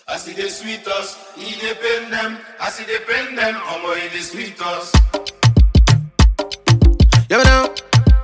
I see the sweet us, he dey pain them. I see the pain them, omo he dey sweet us. Yeah, but now.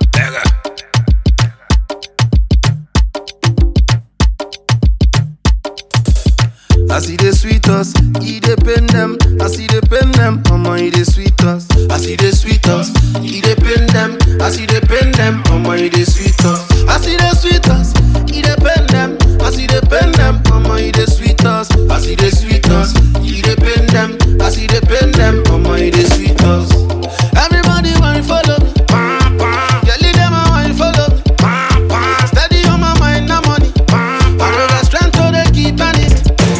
I see the sweet us, he dey pain them. I see the pain them, omo he dey sweet us. I see the sweet us, he dey pain them. I see the pain them, omo he dey sweet us. I see the sweet us, he dey pain them. I see the pain them, omo he dey sweet us. I see the sweet us, he dey pain them. I see the pain them, omo he dey sweet us. Everybody want to follow me, yeah, lead them and want to follow me. Steady on my mind, no money. I know the strength so they keep on it.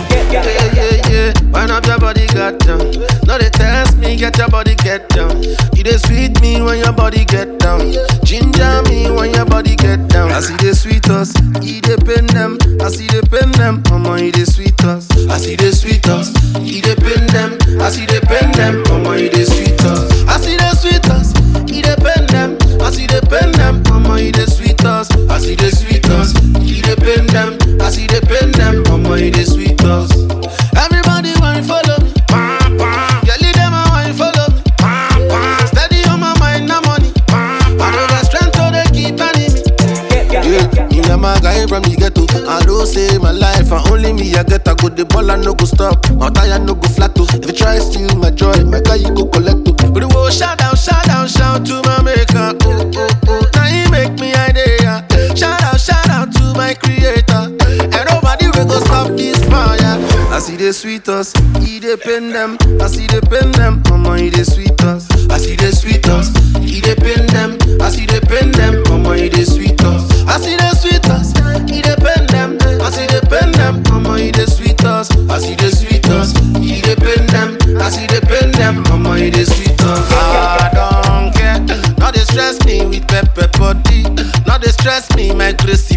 Yeah. Wind up your body, got down. No, they test me, get your body, get down. You dey sweet me when your body get down. Ginger me when your body get down. I see the sweet us, he dey pain them. I see the pain them, omo he dey sweet us. I see the sweet us, he dey pain them. I see the pain them, omo he dey sweet us. I see the sweet us, he dey pain them. I see the pain them, omo he dey sweet us. I see the sweet us, he dey pain them. I see the pain them, omo he dey sweet us. Everybody want to follow me, yeah, lead them and want to follow me. Steady on my mind, no money. I know the strength so they keep on me. Yeah, me and my guy from the ghetto. I don't say my life, and only me I get. I go the ball and no go stop. My tire no go flat too. If you try steal my joy, my guy you go collect too. But the world shout out to my maker. Oh, now he make me idea. Shout out to my creator. And nobody will go stop this fire. I see the sweet us, he dey pain them. I see the pain them, omo he dey sweet us. I see the sweet us, he dey pain them. I see the pain them, omo he dey sweet us. I see the sweet us, he dey pain them. I see the pain them, omo he dey sweet us. I see the sweet us, he dey pain them. I see the pain them, omo he dey sweet us. I don't care, now they stress me with pepper body. Now they stress me, my grace